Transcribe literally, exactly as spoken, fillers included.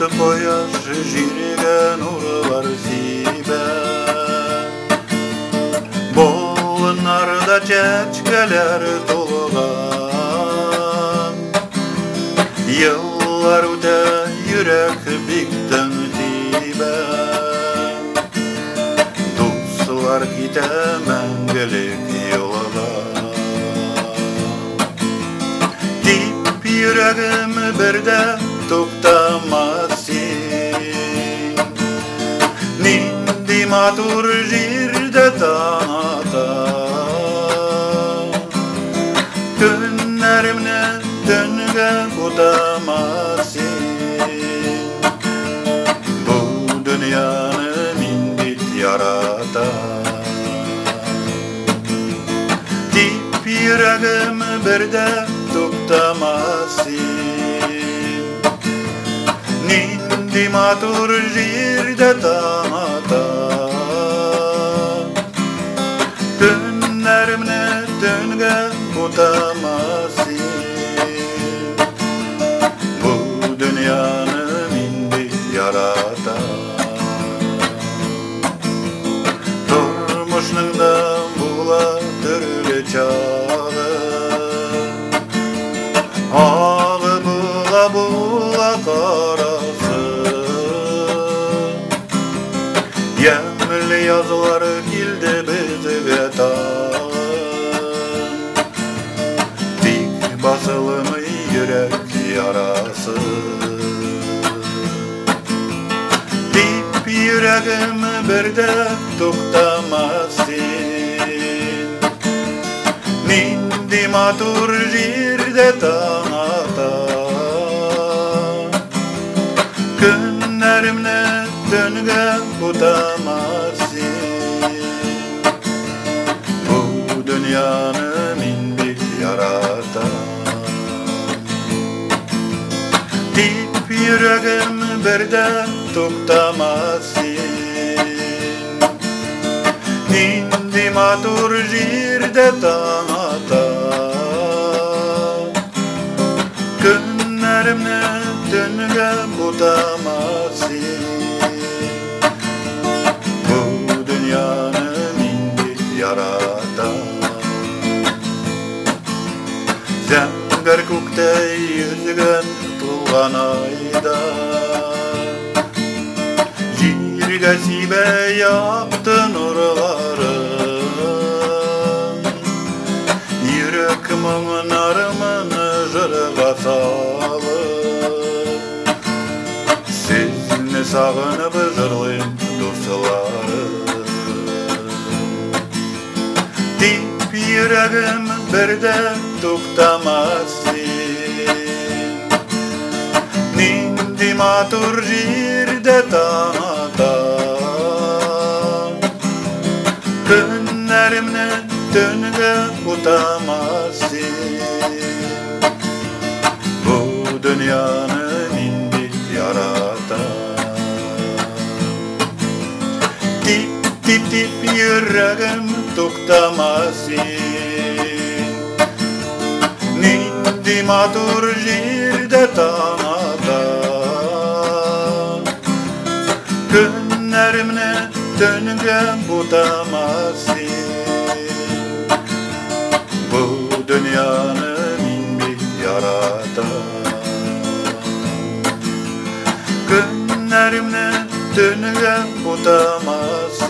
koyar jirigen uğrar zibe. Bolunlarda çeçkeler dolgan, yıllar öte yürek bikten tibe. Dostlar gide mengelik yola, dip yüreğim berde toktamasın. Nindi matur jirde tanata, günlerimne dönge kutamasın. Bu dünyanı mindit yaratan, dip yüreğim berde toktamasın. Nindi matur jirde tanata, günlerimne dönge kutamasın. Bu dünyanı indi yaratan, turmuşningda bula türlü çağı, ağı bula bula karası. Yemli yazılar kildi bizge tağı, dik basılımı yürek yarası. Dip yüreğim berde toktamasın. Nindi matur jirde tanata, günlerimne dönge kutamasın. Bu dünyanı mindik yaratan, dip yüreğim berde toktamasın. Nindi matur jirde tanata, günlerimne dönge kutamasın. Bu dünyanı mindik yaratan, zengir kukte yüzgen tulgan ayda, jirge sibe yaptı nurların. Yüreğimin armını jırga salıp, sizni sağınıp jırlayım dostlarım. Dip yüreğim berde toktamasın. Nindi matur jirde tanata, günlerimne dönge kutamasın. Bu dünyanı mindik yaratan, dip dip dip yüreğim toktamasın. Nindi matur jirde tanata, günlerimne dönge kutamasın. Bu dünyanı mindik yaratan, günlerimne dönge kutamasın.